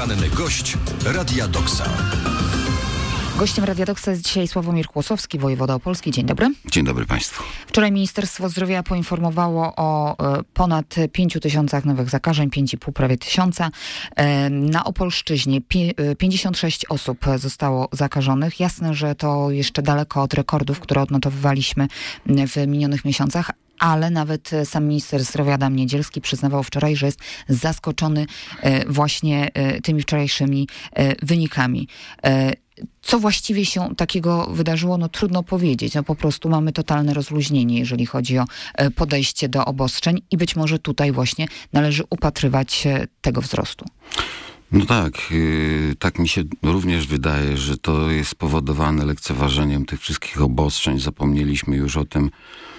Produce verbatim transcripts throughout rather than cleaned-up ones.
Poranny gość Radia Doksa. Gościem Radia Doksa jest dzisiaj Sławomir Kłosowski, wojewoda opolski. Dzień dobry. Dzień dobry Państwu. Wczoraj Ministerstwo Zdrowia poinformowało o e, ponad pięciu tysiącach nowych zakażeń, pięć i pół prawie tysiąca. E, na Opolszczyźnie pi- pięćdziesiąt sześć osób zostało zakażonych. Jasne, że to jeszcze daleko od rekordów, które odnotowywaliśmy w minionych miesiącach, ale nawet sam minister zdrowia Adam Niedzielski przyznawał wczoraj, że jest zaskoczony e, właśnie e, tymi wczorajszymi e, wynikami. E, Co właściwie się takiego wydarzyło, no trudno powiedzieć. No po prostu mamy totalne rozluźnienie, jeżeli chodzi o podejście do obostrzeń i być może tutaj właśnie należy upatrywać tego wzrostu. No tak, yy, tak mi się również wydaje, że to jest spowodowane lekceważeniem tych wszystkich obostrzeń. Zapomnieliśmy już o tym,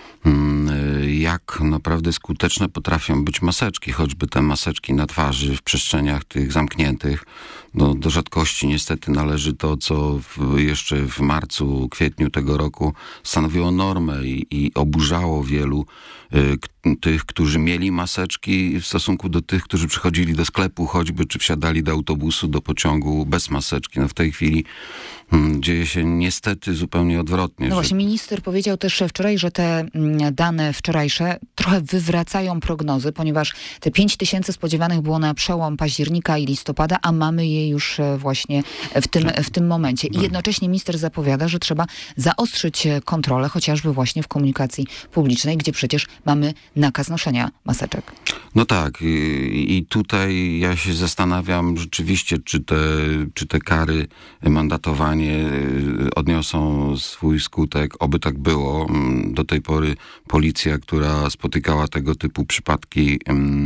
jak naprawdę skuteczne potrafią być maseczki, choćby te maseczki na twarzy w przestrzeniach tych zamkniętych. No, do rzadkości niestety należy to, co w, jeszcze w marcu, kwietniu tego roku stanowiło normę i, i oburzało wielu y, k- tych, którzy mieli maseczki w stosunku do tych, którzy przychodzili do sklepu choćby, czy wsiadali do autobusu, do pociągu bez maseczki. No w tej chwili mm, dzieje się niestety zupełnie odwrotnie. No że... właśnie, minister powiedział też wczoraj, że te mm, dane wczorajsze trochę wywracają prognozy, ponieważ te pięć tysięcy spodziewanych było na przełom października i listopada, a mamy je już właśnie w tym, w tym momencie. I jednocześnie minister zapowiada, że trzeba zaostrzyć kontrolę, chociażby właśnie w komunikacji publicznej, gdzie przecież mamy nakaz noszenia maseczek. No tak, i, i tutaj ja się zastanawiam rzeczywiście, czy te, czy te kary, mandatowanie odniosą swój skutek. Oby tak było. Do tej pory policja, która spotykała tego typu przypadki,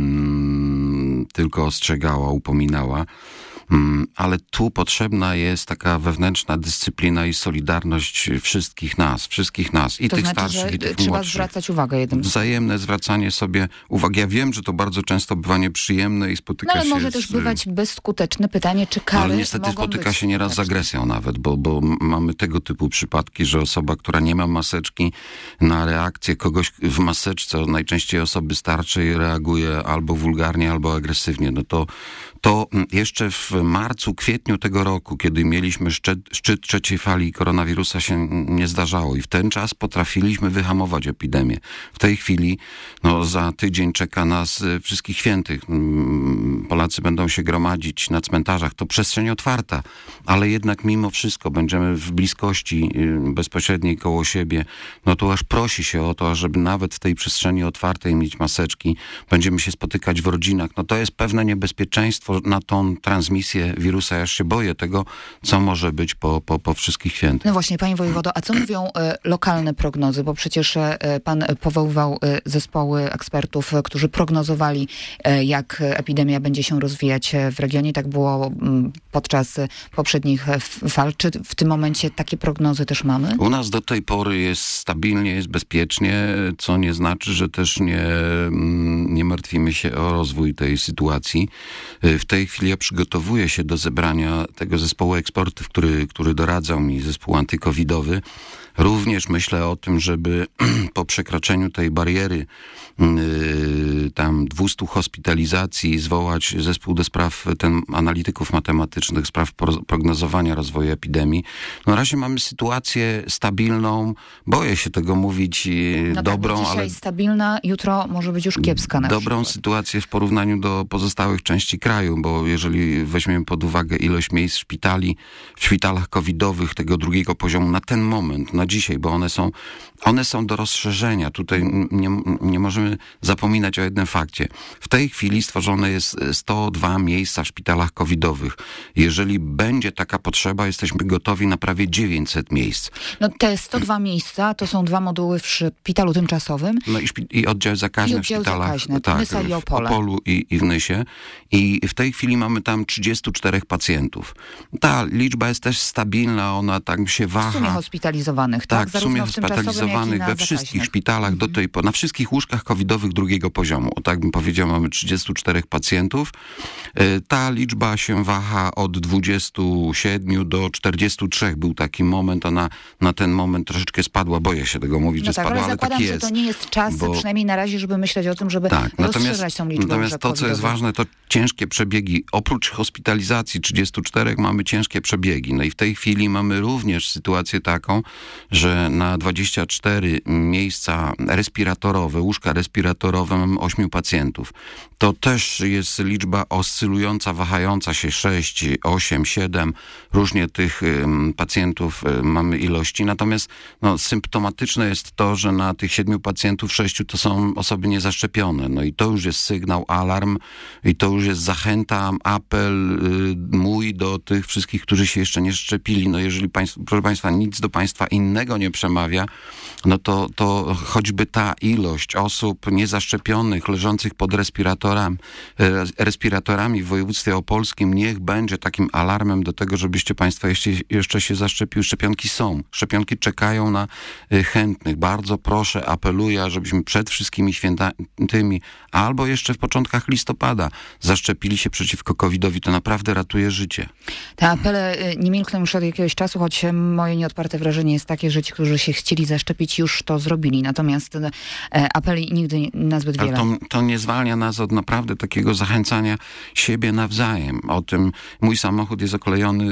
um, tylko ostrzegała, upominała. Ale tu potrzebna jest taka wewnętrzna dyscyplina i solidarność wszystkich nas, wszystkich nas, i to tych znaczy, starszych, że i tych trzeba młodszych. zwracać uwagę jednym. Wzajemne zwracanie sobie uwagi. Ja wiem, że to bardzo często bywa nieprzyjemne i spotyka no, ale się może z... też bywać bezskuteczne. Pytanie, czy kary Ale niestety mogą spotyka być się nieraz z skuteczne. agresją nawet, bo, bo mamy tego typu przypadki, że osoba, która nie ma maseczki, na reakcję kogoś w maseczce, najczęściej osoby starszej, reaguje albo wulgarnie, albo agresywnie. No to, to jeszcze w marcu, kwietniu tego roku, kiedy mieliśmy szczyt, szczyt trzeciej fali koronawirusa, się nie zdarzało i w ten czas potrafiliśmy wyhamować epidemię. W tej chwili, no za tydzień czeka nas Wszystkich Świętych. Polacy będą się gromadzić na cmentarzach. To przestrzeń otwarta, ale jednak mimo wszystko będziemy w bliskości bezpośredniej koło siebie. No to aż prosi się o to, żeby nawet w tej przestrzeni otwartej mieć maseczki. Będziemy się spotykać w rodzinach. No to jest pewne niebezpieczeństwo na tą transmisję wirusa. Ja się boję tego, co może być po, po, po Wszystkich Świętych. No właśnie, panie wojewodo, a co mówią e, lokalne prognozy? Bo przecież e, pan powoływał e, zespoły ekspertów, e, którzy prognozowali, e, jak epidemia będzie się rozwijać w regionie. Tak było m, podczas poprzednich fal. Czy w tym momencie takie prognozy też mamy? U nas do tej pory jest stabilnie, jest bezpiecznie, co nie znaczy, że też nie, nie martwimy się o rozwój tej sytuacji. W tej chwili ja przygotowuję się do zebrania tego zespołu ekspertów, który, który doradzał mi, zespół antykowidowy. Również myślę o tym, żeby po przekroczeniu tej bariery yy, tam dwustu hospitalizacji zwołać zespół do spraw ten, analityków matematycznych, spraw pro, prognozowania rozwoju epidemii. No na razie mamy sytuację stabilną, boję się tego mówić, yy, no dobrą, tak, dzisiaj ale... stabilna, jutro może być już kiepska na Dobrą przykład. sytuację w porównaniu do pozostałych części kraju, bo jeżeli weźmiemy pod uwagę ilość miejsc szpitali, w szpitalach covidowych tego drugiego poziomu na ten moment, na dzisiaj, bo one są, one są do rozszerzenia. Tutaj nie, nie możemy zapominać o jednym fakcie. W tej chwili stworzone jest sto dwa miejsca w szpitalach covidowych. Jeżeli będzie taka potrzeba, jesteśmy gotowi na prawie dziewięćset miejsc. No te sto dwa miejsca to są dwa moduły w szpitalu tymczasowym. No i, szpi- i oddział zakaźny I oddział w szpitalach, zakaźny, tak, Nysa i Opole. w Opolu i, i w Nysie. I w tej chwili mamy tam trzydziestu czterech pacjentów. Ta liczba jest też stabilna, ona tak się waha. W sumie hospitalizowanych, tak? Tak, w sumie hospitalizowanych we wszystkich szpitalach do tej pory, na wszystkich łóżkach covidowych drugiego poziomu. O tak bym powiedział, mamy trzydziestu czterech pacjentów. Ta liczba się waha od dwudziestu siedmiu do czterdziestu trzech. Był taki moment, ona na ten moment troszeczkę spadła. Boję się tego mówić, no że tak, spadła, ale ale tak zakładam, jest. że to nie jest czas, bo... przynajmniej na razie, żeby myśleć o tym, żeby tak, rozszerzać tą liczbę. Natomiast to, co jest ważne, to ciężkie przebiegi. Oprócz hospitalizacji hospitalizacji trzydziestu czterech mamy ciężkie przebiegi. No i w tej chwili mamy również sytuację taką, że na dwadzieścia cztery miejsca respiratorowe, łóżka respiratorowe mamy ośmiu pacjentów. To też jest liczba oscylująca, wahająca się sześć, osiem, siedem. Różnie tych um, pacjentów um, mamy ilości. Natomiast no, symptomatyczne jest to, że na tych siedmiu pacjentów sześciu to są osoby niezaszczepione. No i to już jest sygnał, alarm i to już jest zachęta, apel y, mój do tych wszystkich, którzy się jeszcze nie szczepili. No jeżeli państw, proszę Państwa, nic do Państwa innego nie przemawia, no to, to choćby ta ilość osób niezaszczepionych, leżących pod respiratorami, respiratorami w województwie opolskim niech będzie takim alarmem do tego, żebyście Państwo jeszcze, jeszcze się zaszczepiły. Szczepionki są. Szczepionki czekają na chętnych. Bardzo proszę, apeluję, żebyśmy przed wszystkimi świętymi albo jeszcze w początkach listopada zaszczepili się przeciwko kowidowi. To naprawdę ratuje życie. Te apele nie milkną już od jakiegoś czasu, choć moje nieodparte wrażenie jest takie, że ci, którzy się chcieli zaszczepić, już to zrobili. Natomiast apeli nigdy nazbyt wiele. Ale to, to nie zwalnia nas od naprawdę takiego zachęcania siebie nawzajem. O tym mój samochód jest oklejony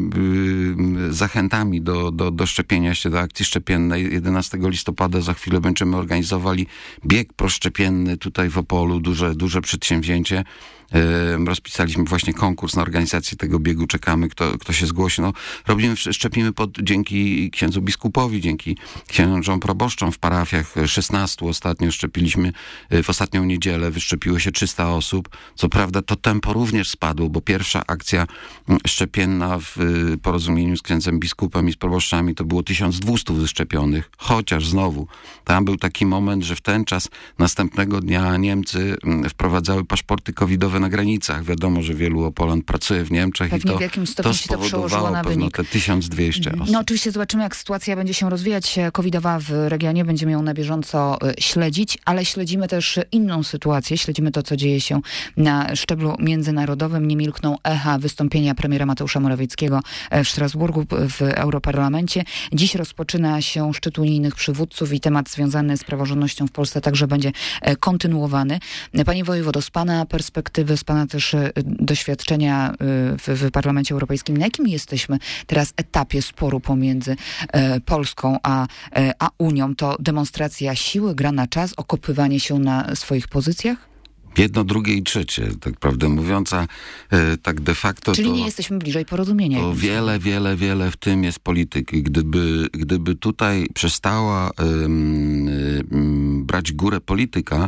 yy, zachętami do, do, do szczepienia się, do akcji szczepiennej. jedenastego listopada za chwilę będziemy organizowali bieg proszczepienny tutaj w Opolu, duże, duże przedsięwzięcie. Rozpisaliśmy właśnie konkurs na organizację tego biegu, czekamy, kto, kto się zgłosi. No, robimy, szczepimy pod, dzięki księdzu biskupowi, dzięki księżom proboszczom w parafiach, szesnastu ostatnio szczepiliśmy, w ostatnią niedzielę wyszczepiło się trzysta osób. Co prawda to tempo również spadło, bo pierwsza akcja szczepienna w porozumieniu z księdzem biskupem i z proboszczami to było tysiąc dwieście wyszczepionych, chociaż znowu tam był taki moment, że w ten czas następnego dnia Niemcy wprowadzały paszporty covidowe na granicach. Wiadomo, że wielu Opolan pracuje w Niemczech. Pewnie i to, w jakimś stopniu to się to przełożyło spowodowało na pewno wynik. te tysiąc dwieście osób. No oczywiście zobaczymy, jak sytuacja będzie się rozwijać covidowa w regionie. Będziemy ją na bieżąco śledzić, ale śledzimy też inną sytuację. Śledzimy to, co dzieje się na szczeblu międzynarodowym. Nie milkną echa wystąpienia premiera Mateusza Morawieckiego w Strasburgu w Europarlamencie. Dziś rozpoczyna się szczyt unijnych przywódców i temat związany z praworządnością w Polsce także będzie kontynuowany. Panie wojewodo, z pana perspektywy, z pana też doświadczenia w, w Parlamencie Europejskim, na jakim jesteśmy teraz etapie sporu pomiędzy e, Polską a, e, a Unią? To demonstracja siły, gra na czas, okopywanie się na swoich pozycjach? Jedno, drugie i trzecie, tak prawdę mówiąc, a e, tak de facto Czyli to, nie jesteśmy bliżej porozumienia. to wiele, wiele, wiele w tym jest polityki. Gdyby, gdyby tutaj przestała ym, ym, brać górę polityka,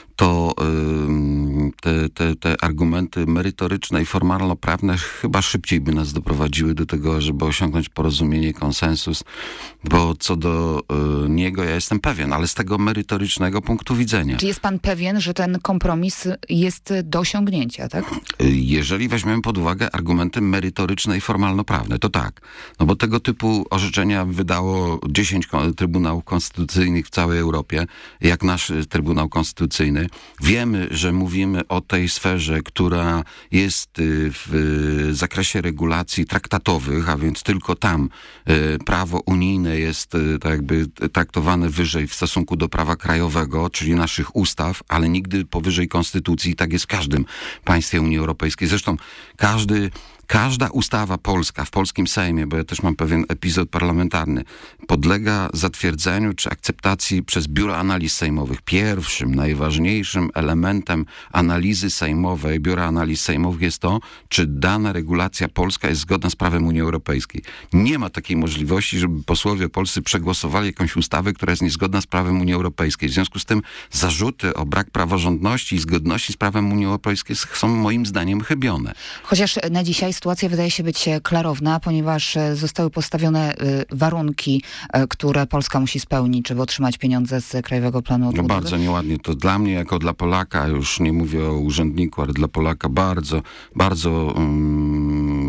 to ym, te, te, te argumenty merytoryczne i formalno-prawne chyba szybciej by nas doprowadziły do tego, żeby osiągnąć porozumienie, konsensus, bo co do y, niego ja jestem pewien, ale z tego merytorycznego punktu widzenia. Czy jest pan pewien, że ten kompromis jest do osiągnięcia, tak? Jeżeli weźmiemy pod uwagę argumenty merytoryczne i formalno-prawne, to tak. No bo tego typu orzeczenia wydało dziesięć Trybunałów Konstytucyjnych w całej Europie, jak nasz Trybunał Konstytucyjny. Wiemy, że mówimy o tej sferze, która jest w zakresie regulacji traktatowych, a więc tylko tam prawo unijne jest tak jakby traktowane wyżej w stosunku do prawa krajowego, czyli naszych ustaw, ale nigdy powyżej konstytucji. Tak jest w każdym państwie Unii Europejskiej. Zresztą każdy Każda ustawa polska w polskim Sejmie, bo ja też mam pewien epizod parlamentarny, podlega zatwierdzeniu czy akceptacji przez Biuro Analiz Sejmowych. Pierwszym, najważniejszym elementem analizy sejmowej, Biura Analiz Sejmowych jest to, czy dana regulacja polska jest zgodna z prawem Unii Europejskiej. Nie ma takiej możliwości, żeby posłowie polscy przegłosowali jakąś ustawę, która jest niezgodna z prawem Unii Europejskiej. W związku z tym zarzuty o brak praworządności i zgodności z prawem Unii Europejskiej są moim zdaniem chybione. Chociaż na dzisiaj sytuacja wydaje się być klarowna, ponieważ zostały postawione warunki, które Polska musi spełnić, żeby otrzymać pieniądze z Krajowego Planu Odbudowy. No bardzo nieładnie. To dla mnie, jako dla Polaka, już nie mówię o urzędniku, ale dla Polaka bardzo, bardzo um,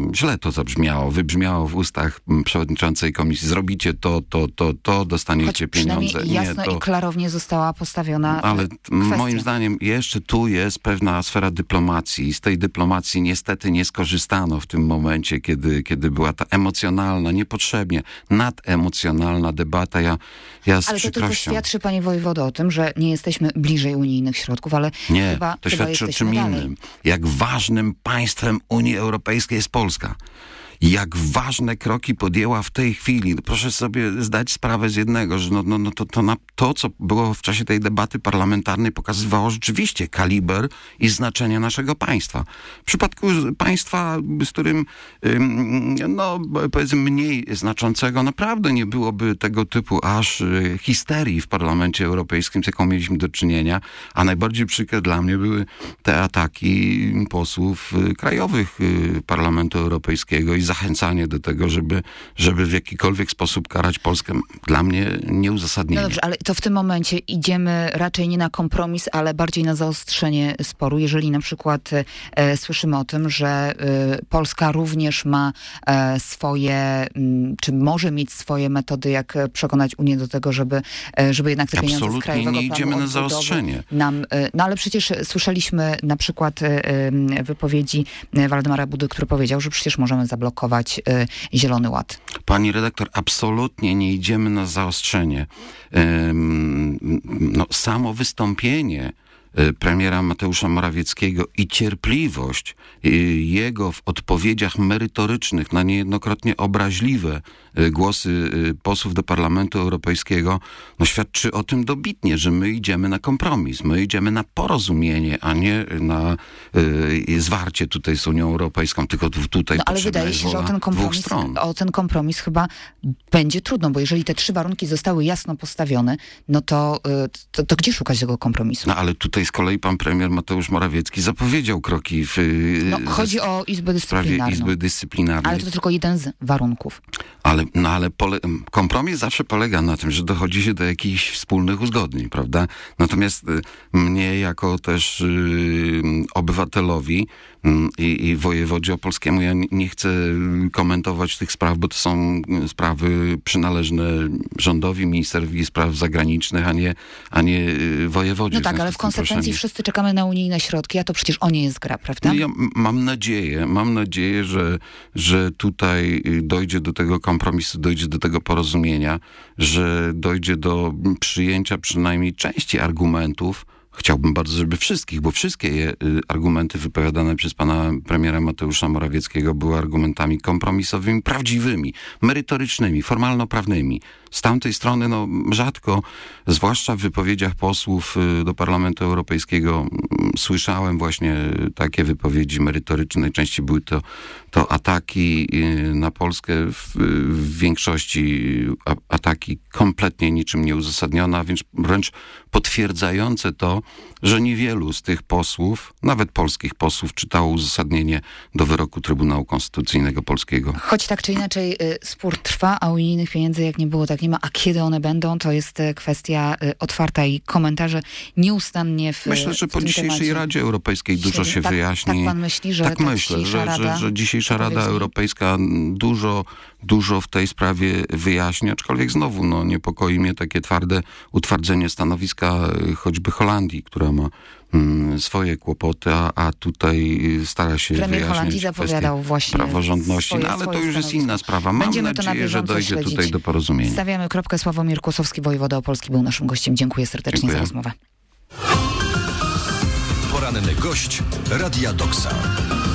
źle to zabrzmiało, wybrzmiało w ustach przewodniczącej komisji. Zrobicie to, to, to, to, dostaniecie Choć pieniądze. jasno Nie, to... i klarownie została postawiona Ale kwestia. Moim zdaniem jeszcze tu jest pewna sfera dyplomacji i z tej dyplomacji niestety nie skorzystano w tym momencie, kiedy, kiedy była ta emocjonalna, niepotrzebnie nademocjonalna debata. Ja, ja z Ale to tylko przykrością... świadczy, panie wojewodo, o tym, że nie jesteśmy bliżej unijnych środków, ale Nie, chyba, to chyba świadczy o jesteśmy czym dalej. innym. Jak ważnym państwem Unii Europejskiej jest Polska. Jak ważne kroki podjęła w tej chwili. Proszę sobie zdać sprawę z jednego, że no, no, no to, to, na, to, co było w czasie tej debaty parlamentarnej, pokazywało rzeczywiście kaliber i znaczenie naszego państwa. W przypadku państwa, z którym, no powiedzmy mniej znaczącego, naprawdę nie byłoby tego typu aż histerii w Parlamencie Europejskim, z jaką mieliśmy do czynienia, a najbardziej przykre dla mnie były te ataki posłów krajowych Parlamentu Europejskiego i zachęcanie do tego, żeby, żeby w jakikolwiek sposób karać Polskę, dla mnie nieuzasadnienie. No dobrze, ale to w tym momencie idziemy raczej nie na kompromis, ale bardziej na zaostrzenie sporu. Jeżeli na przykład e, słyszymy o tym, że e, Polska również ma e, swoje, m, czy może mieć swoje metody, jak przekonać Unię do tego, żeby, e, żeby jednak te pieniądze Absolutnie z Krajowego nie idziemy Planu na zaostrzenie. Nam, e, no ale przecież słyszeliśmy na przykład e, wypowiedzi Waldemara Budy, który powiedział, że przecież możemy zablokować Zielony Ład. Pani redaktor, absolutnie nie idziemy na zaostrzenie. No, samo wystąpienie premiera Mateusza Morawieckiego i cierpliwość jego w odpowiedziach merytorycznych na niejednokrotnie obraźliwe głosy posłów do Parlamentu Europejskiego, no świadczy o tym dobitnie, że my idziemy na kompromis, my idziemy na porozumienie, a nie na y, zwarcie tutaj z Unią Europejską, tylko tutaj no, ale potrzebna wydaje jest się, że o wola ten, dwóch kompromis, stron. o ten kompromis chyba będzie trudno, bo jeżeli te trzy warunki zostały jasno postawione, no to, to, to gdzie szukać tego kompromisu? No ale tutaj z kolei pan premier Mateusz Morawiecki zapowiedział kroki w No, chodzi o Izbę sprawie Dyscyplinarną. Izby Dyscyplinarnej. Ale to tylko jeden z warunków. Ale, no ale pole, kompromis zawsze polega na tym, że dochodzi się do jakichś wspólnych uzgodnień, prawda? Natomiast y, mnie jako też y, obywatelowi y, i wojewodzie opolskiemu ja nie, nie chcę komentować tych spraw, bo to są sprawy przynależne rządowi, ministrowi spraw zagranicznych, a nie, a nie y, wojewodzie. No tak, ale w konsekwencji wszyscy czekamy na unijne środki, a to przecież o nie jest gra, prawda? No ja mam nadzieję, mam nadzieję, że, że tutaj dojdzie do tego kompromisu, dojdzie do tego porozumienia, że dojdzie do przyjęcia przynajmniej części argumentów. Chciałbym bardzo, żeby wszystkich, bo wszystkie je, y, argumenty wypowiadane przez pana premiera Mateusza Morawieckiego były argumentami kompromisowymi, prawdziwymi, merytorycznymi, formalno-prawnymi. Z tamtej strony, no rzadko, zwłaszcza w wypowiedziach posłów y, do Parlamentu Europejskiego, y, słyszałem właśnie takie wypowiedzi merytoryczne. Najczęściej były to, to ataki y, na Polskę, w, w większości a, ataki kompletnie niczym nieuzasadnione, a więc wręcz potwierdzające to, że niewielu z tych posłów, nawet polskich posłów, czytało uzasadnienie do wyroku Trybunału Konstytucyjnego Polskiego. Choć tak czy inaczej y, spór trwa, a unijnych pieniędzy jak nie było, tak nie ma. A kiedy one będą, to jest y, kwestia y, otwarta i komentarze nieustannie w Myślę, że w po tym dzisiejszej temacie. Radzie Europejskiej dużo się tak, wyjaśni. Tak pan myśli, że tak ta myślę, dzisiejsza że, Rada... że, że dzisiejsza Rada powiedzmy, Europejska dużo, dużo w tej sprawie wyjaśni, aczkolwiek znowu no, niepokoi mnie takie twarde utwardzenie stanowiska choćby Holandii, która ma mm, swoje kłopoty, a, a tutaj stara się Premier wyjaśnić Holandii zapowiadał właśnie praworządności, swoje, no, ale swoje to już jest stanowisko. inna sprawa. Mam Będziemy to na nadzieję, że bieżąco dojdzie śledzić. tutaj do porozumienia. Stawiamy kropkę. Sławomir Kłosowski, wojewoda opolski, był naszym gościem. Dziękuję serdecznie Dziękuję. za rozmowę. Poranny gość Radia Doksa.